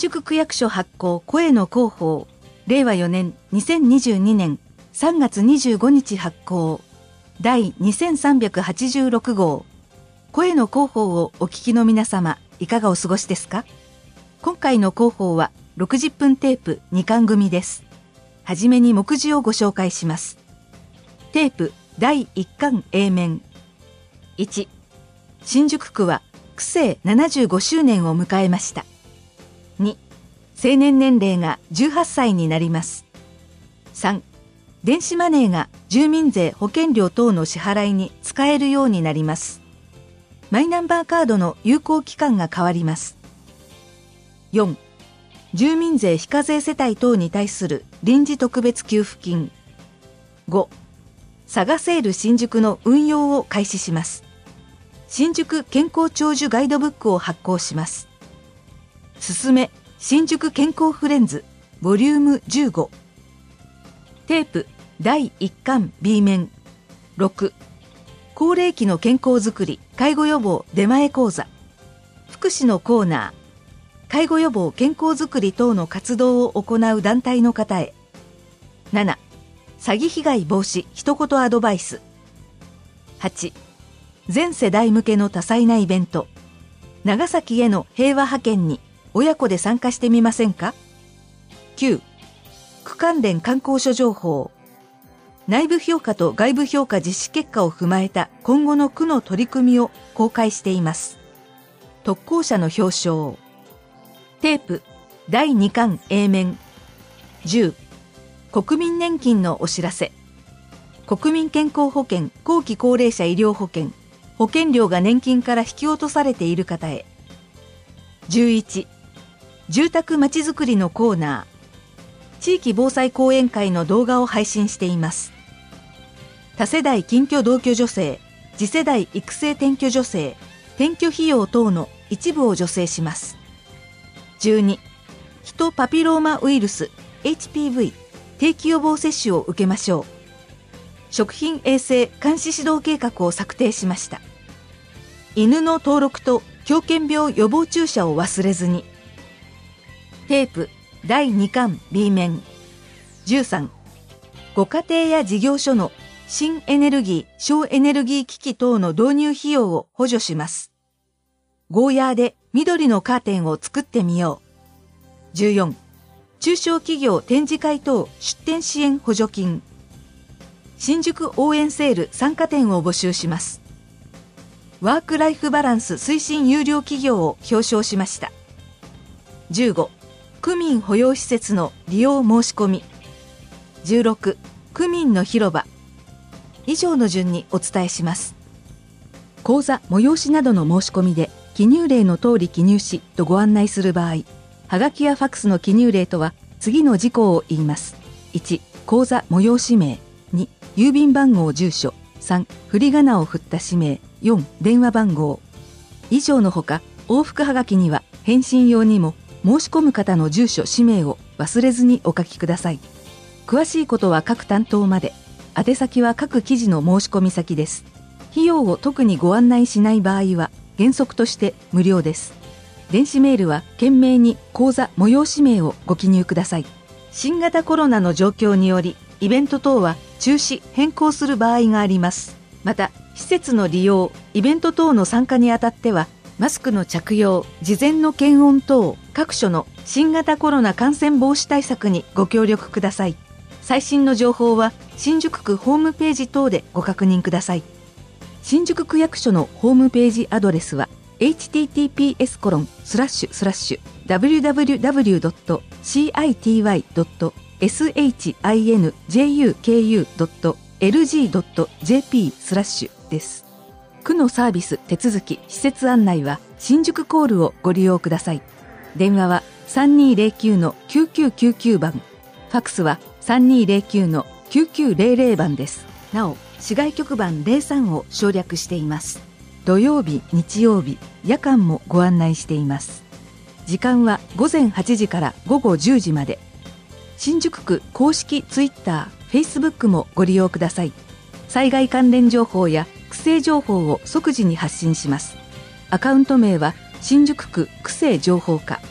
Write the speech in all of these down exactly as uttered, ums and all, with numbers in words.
宿区役所発行声の広報れいわよねんにせんにじゅうにねんさんがつにじゅうごにち発行第にせんさんびゃくはちじゅうろくごう声の広報をお聞きの皆様いかがお過ごしですか。今回の広報はろくじゅっぷんテープにかん組です。はじめに目次をご紹介します。テープだいいっかん A 面。いち、新宿区は区政ななじゅうごしゅうねんを迎えました。に、成年年齢がじゅうはっさいになります。さん、電子マネーが住民税保険料等の支払いに使えるようになります。マイナンバーカードの有効期間が変わります。よん、住民税非課税世帯等に対する臨時特別給付金。ご、サガセール新宿の運用を開始します。新宿健康長寿ガイドブックを発行します。すすめ新宿健康フレンズボリュームじゅうご。テープだいいっかん B 面。ろく、高齢期の健康づくり介護予防出前講座。福祉のコーナー、介護予防健康づくり等の活動を行う団体の方へ。なな、詐欺被害防止一言アドバイス。はち、全世代向けの多彩なイベント、長崎への平和派遣に親子で参加してみませんか。きゅう、区関連観光所情報、内部評価と外部評価実施結果を踏まえた今後の区の取り組みを公開しています。特攻者の表彰。テープだいにかん A 面。じゅう、国民年金のお知らせ。国民健康保険後期高齢者医療保険、保険料が年金から引き落とされている方へ。じゅういち、住宅まちづくりのコーナー、地域防災講演会の動画を配信しています。多世代近居同居助成、次世代育成転居助成、転居費用等の一部を助成します。じゅうに、ヒトパピローマウイルス エイチピーブイ 定期予防接種を受けましょう。食品衛生監視指導計画を策定しました。犬の登録と狂犬病予防注射を忘れずに。テープだいにかん B 面。じゅうさん、ご家庭や事業所の新エネルギー省エネルギー機器等の導入費用を補助します。ゴーヤーで緑のカーテンを作ってみよう。じゅうよん、中小企業展示会等出展支援補助金。新宿応援セール参加店を募集します。ワークライフバランス推進有料企業を表彰しました。じゅうご、区民保養施設の利用申し込み。じゅうろく、区民の広場。以上の順にお伝えします。講座催しなどの申し込みで記入例の通り記入しとご案内する場合、はがきやファックスの記入例とは次の事項を言います。いち、講座催し名。に、郵便番号住所。さん、振り仮名を振った氏名。よん、電話番号。以上のほか、往復はがきには返信用にも申し込む方の住所氏名を忘れずにお書きください。詳しいことは各担当まで。宛先は各記事の申し込み先です。費用を特にご案内しない場合は原則として無料です。電子メールは懸命に講座催し名をご記入ください。新型コロナの状況によりイベント等は中止変更する場合があります。また施設の利用イベント等の参加にあたってはマスクの着用、事前の検温等各所の新型コロナ感染防止対策にご協力ください。最新の情報は新宿区ホームページ等でご確認ください。新宿区役所のホームページアドレスは エイチティーティーピーエスコロンスラッシュスラッシュダブリューダブリューダブリュードットシーアイティーワイドットエスエイチアイエヌジェイユーケーユードットエルジードットジェーピースラッシュです。区のサービス手続き施設案内は新宿コールをご利用ください。電話は さんにーぜろきゅうのきゅうきゅうきゅうきゅう 番、ファックスは さんにーぜろきゅうのきゅうきゅうぜろぜろ 番です。なお市外局番ゼロさんを省略しています。土曜日、日曜日、夜間もご案内しています。時間はごぜんはちじからごごじゅうじまで。新宿区公式ツイッター、フェイスブックもご利用ください。災害関連情報や区政情報を即時に発信します。アカウント名は新宿区区政情報課。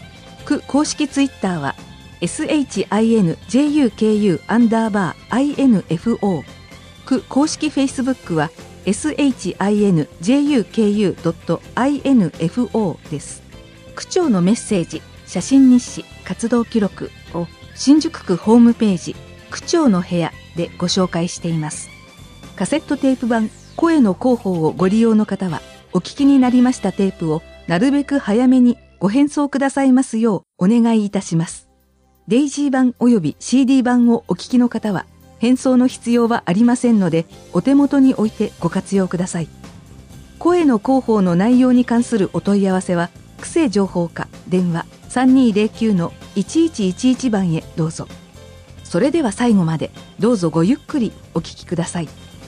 区公式ツイッターは エスエイチアイエヌジェイユーケーユー アンダーバー アイエヌエフオー、区公式フェイスブックは エスエイチアイエヌジェイユーケーユードットアイエヌエフオー です。区長のメッセージ、写真日誌、活動記録を新宿区ホームページ区長の部屋でご紹介しています。カセットテープ版声の広報をご利用の方は、お聞きになりましたテープをなるべく早めにご返送くださいますようお願いいたします。デイジー版および シーディー 版をお聞きの方は、返送の必要はありませんので、お手元に置いてご活用ください。声の広報の内容に関するお問い合わせは、区政情報課電話 さんにーぜろきゅうのいちいちいちいち 番へどうぞ。それでは最後までどうぞごゆっくりお聞きください。